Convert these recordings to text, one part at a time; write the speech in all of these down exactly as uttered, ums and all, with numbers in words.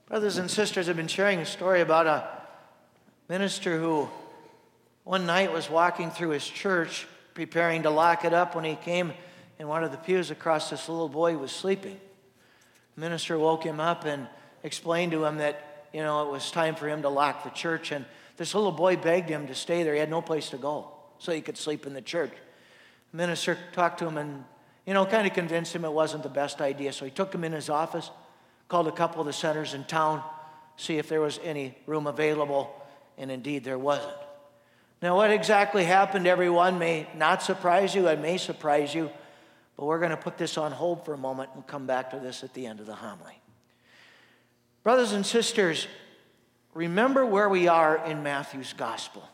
Brothers and sisters, I've been sharing a story about a minister who one night was walking through his church, preparing to lock it up, when he came in one of the pews across this little boy who was sleeping. The minister woke him up and explained to him that, you know, it was time for him to lock the church, and this little boy begged him to stay there. He had no place to go, so he could sleep in the church. The minister talked to him and, you know, kind of convinced him it wasn't the best idea, so he took him in his office, called a couple of the centers in town, see if there was any room available, and indeed there wasn't. Now, what exactly happened, everyone, may not surprise you. It may surprise you, but we're going to put this on hold for a moment and come back to this at the end of the homily. Brothers and sisters, remember where we are in Matthew's gospel.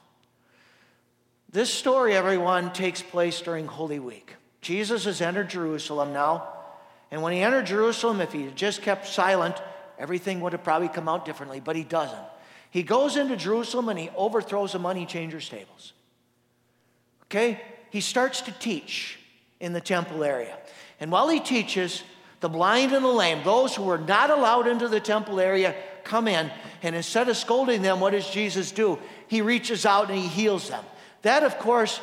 This story, everyone, takes place during Holy Week. Jesus has entered Jerusalem now, and when he entered Jerusalem, if he had just kept silent, everything would have probably come out differently, but he doesn't. He goes into Jerusalem and he overthrows the money changers' tables. Okay? He starts to teach in the temple area. And while he teaches, the blind and the lame, those who were not allowed into the temple area, come in. And instead of scolding them, what does Jesus do? He reaches out and he heals them. That, of course,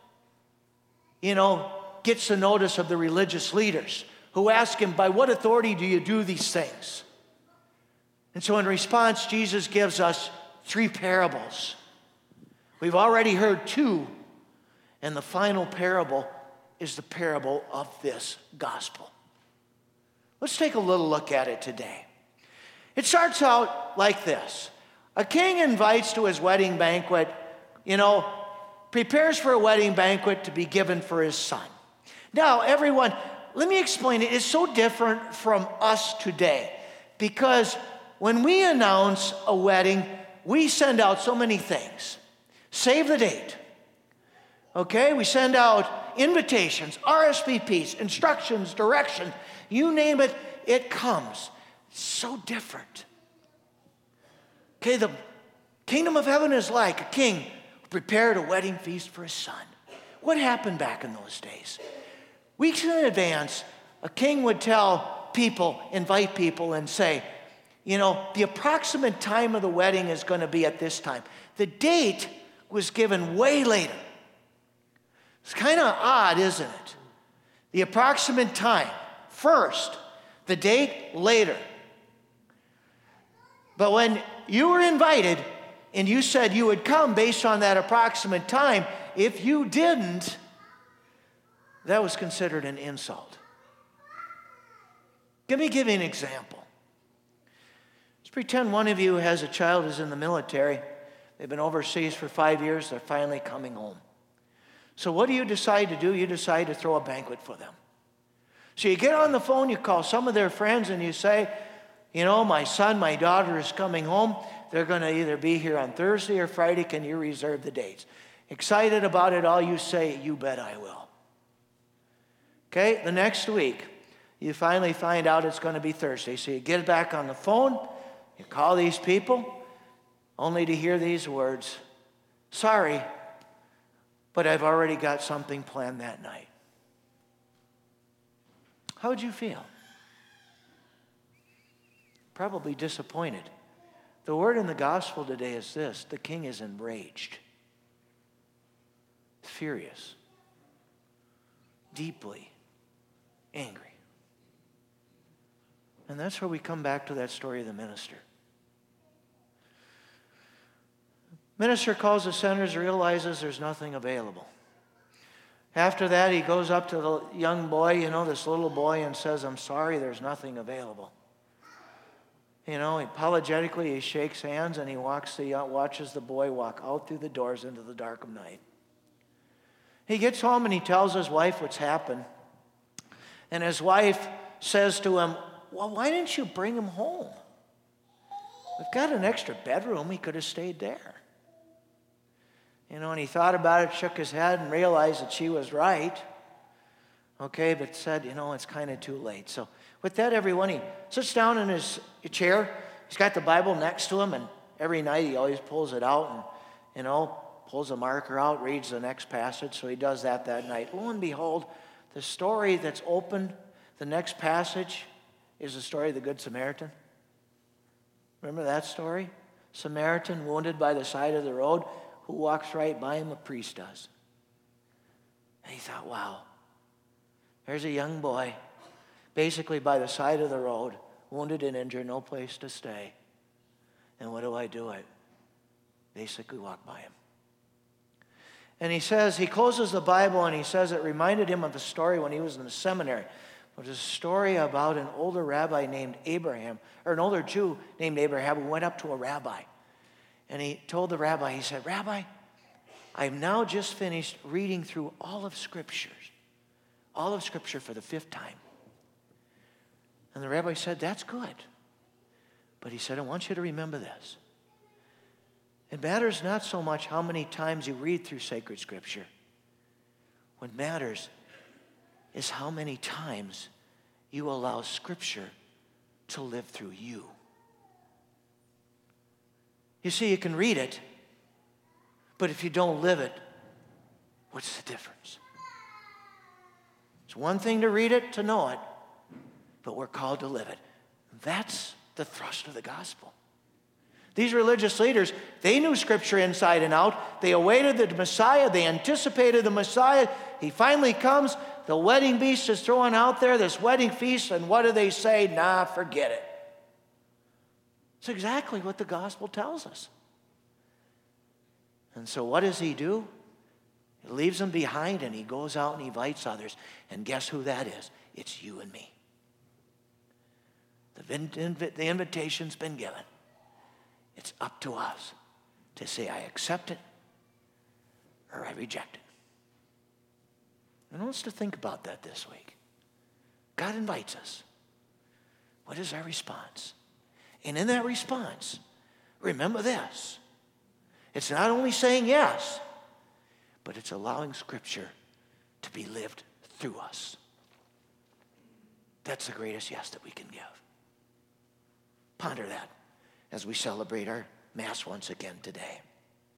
you know, gets the notice of the religious leaders, who ask him, by what authority do you do these things? And so in response, Jesus gives us three parables. We've already heard two, and the final parable is the parable of this gospel. Let's take a little look at it today. It starts out like this. A king invites to his wedding banquet, you know, prepares for a wedding banquet to be given for his son. Now, everyone, let me explain it. It's so different from us today, because when we announce a wedding, we send out so many things. Save the date. Okay? We send out invitations, R S V Ps, instructions, direction. You name it, it comes. It's so different. Okay, the kingdom of heaven is like a king who prepared a wedding feast for his son. What happened back in those days? Weeks in advance, a king would tell people, invite people, and say, you know, the approximate time of the wedding is going to be at this time. The date was given way later. It's kind of odd, isn't it? The approximate time first, the date later. But when you were invited and you said you would come based on that approximate time, if you didn't, that was considered an insult. Let me give you an example. Let's pretend one of you has a child who's in the military. They've been overseas for five years. They're finally coming home. So what do you decide to do? You decide to throw a banquet for them. So you get on the phone, you call some of their friends, and you say, you know, my son, my daughter is coming home. They're going to either be here on Thursday or Friday. Can you reserve the dates? Excited about it all, you say, you bet I will. Okay, the next week, you finally find out it's going to be Thursday. So you get back on the phone, you call these people, only to hear these words, sorry, but I've already got something planned that night. How would you feel? Probably disappointed. The word in the gospel today is this: the king is enraged, furious, deeply angry. And that's where we come back to that story of the minister. Minister calls the centers, realizes there's nothing available. After that, he goes up to the young boy, you know, this little boy, and says, I'm sorry, there's nothing available. You know, apologetically, he shakes hands and he walks the, uh, watches the boy walk out through the doors into the dark of night. He gets home and he tells his wife what's happened. And his wife says to him, well, why didn't you bring him home? We've got an extra bedroom. He could have stayed there. You know, and he thought about it, shook his head, and realized that she was right. Okay, but said, you know, it's kind of too late. So with that, everyone, he sits down in his chair. He's got the Bible next to him, and every night he always pulls it out and, you know, pulls a marker out, reads the next passage. So he does that that night. Lo and behold, the story that's opened, the next passage, is the story of the Good Samaritan. Remember that story? Samaritan wounded by the side of the road. Who walks right by him? A priest does. And he thought, wow, there's a young boy basically by the side of the road, wounded and injured, no place to stay. And what do I do? I basically walk by him. And he says, he closes the Bible and he says it reminded him of a story when he was in the seminary. It was a story about an older rabbi named Abraham, or an older Jew named Abraham who went up to a rabbi. And he told the rabbi, he said, Rabbi, I've now just finished reading through all of Scriptures, all of Scripture for the fifth time. And the rabbi said, that's good. But he said, I want you to remember this. It matters not so much how many times you read through sacred Scripture. What matters is how many times you allow Scripture to live through you. You see, you can read it, but if you don't live it, what's the difference? It's one thing to read it, to know it, but we're called to live it. That's the thrust of the gospel. These religious leaders, they knew Scripture inside and out. They awaited the Messiah. They anticipated the Messiah. He finally comes. The wedding beast is thrown out there, this wedding feast, and what do they say? Nah, forget it. It's exactly what the gospel tells us. And so what does he do? He leaves them behind and he goes out and he invites others. And guess who that is? It's you and me. The, the invitation's been given. It's up to us to say, I accept it or I reject it. I want us to think about that this week. God invites us. What is our response? And in that response, remember this. It's not only saying yes, but it's allowing Scripture to be lived through us. That's the greatest yes that we can give. Ponder that as we celebrate our Mass once again today.